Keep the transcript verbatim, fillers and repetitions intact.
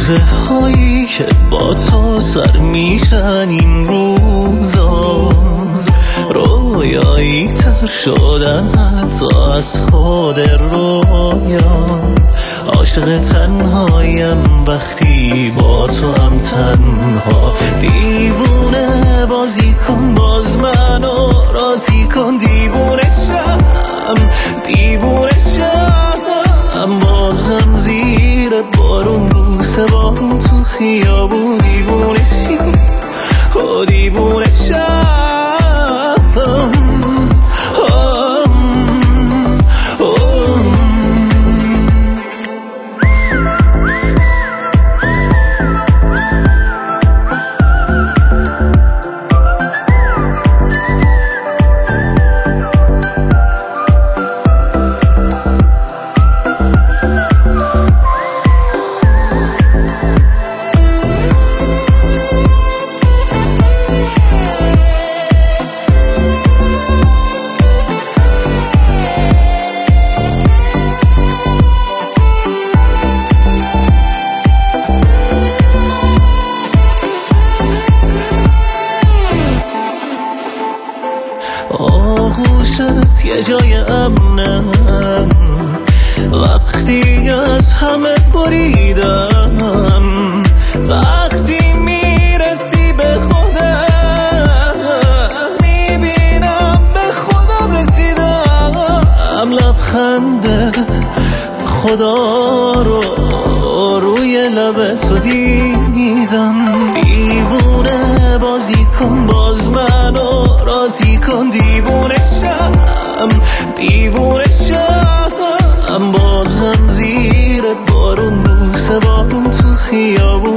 روزه هایی که با تو سر میشن این روزا رویایی تر شدن حتی از خود رویان. عاشق تنهایم وقتی با تو هم تنها. دیوونه بازی کن باز منو راضی کن. دیوونه شم دیوونه شم بازم زیر بارون بوسه بارون تو خیابون. دیوونه شی و دیوونه شم. آغوشت یه جای امنم وقتی از همه بریدم. وقتی میرسی به خودم میبینم به خودم رسیدم. لبخنده خدا رو روی لب تو دیدم. دیوونه بازی کن باز منو راضی کن. دیوونه شم دیوونه شم بازم زیر بارون بوسه بارون تو خیابون.